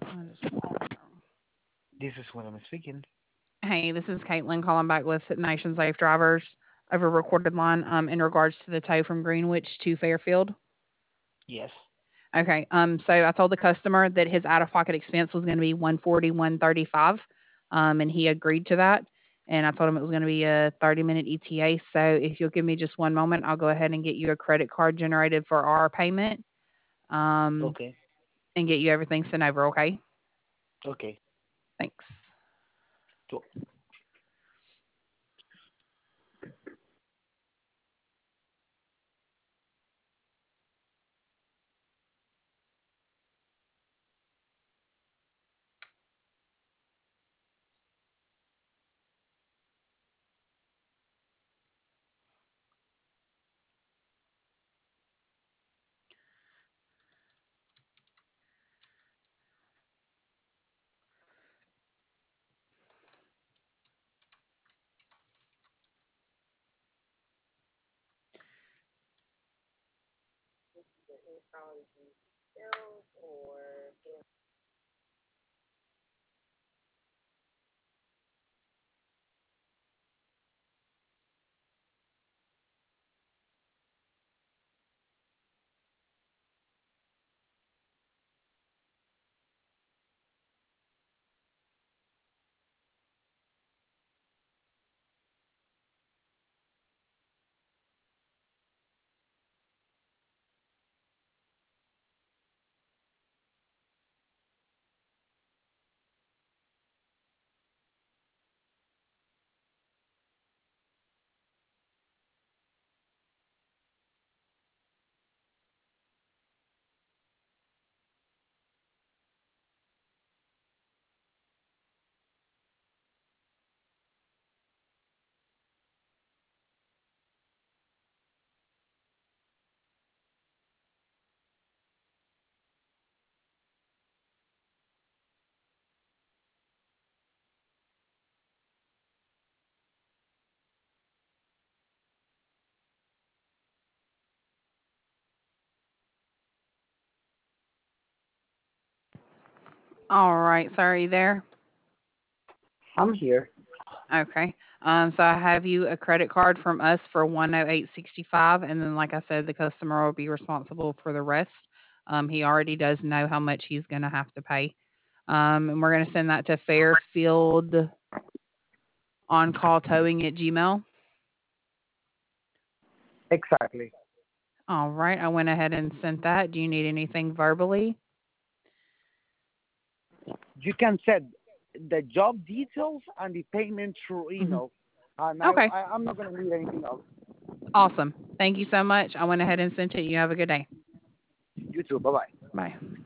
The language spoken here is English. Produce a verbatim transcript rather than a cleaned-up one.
I just want to know. This is what I'm speaking. Hey, this is Caitlin calling back with Nation Safe Drivers over recorded line um, in regards to the tow from Greenwich to Fairfield. Yes. Okay, um, so I told the customer that his out-of-pocket expense was gonna be one forty, one thirty-five, um, and he agreed to that, and I told him it was gonna be a thirty-minute E T A, so if you'll give me just one moment, I'll go ahead and get you a credit card generated for our payment, um, Okay. and get you everything sent over, okay? Okay. Thanks. So, Alright, so are you there? I'm here. Okay, um, so I have you a credit card from us for one oh eight sixty-five, and then, like I said, the customer will be responsible for the rest. Um, he already does know how much he's gonna have to pay. Um, and we're gonna send that to Fairfield on call towing at Gmail. Exactly. All right, I went ahead and sent that. Do you need anything verbally? You can send the job details and the payment through Hmm. email. And I, Okay, I I'm not gonna need anything else. awesome. Thank you so much. I went ahead and sent it. You have a good day. You too. Bye bye. Bye.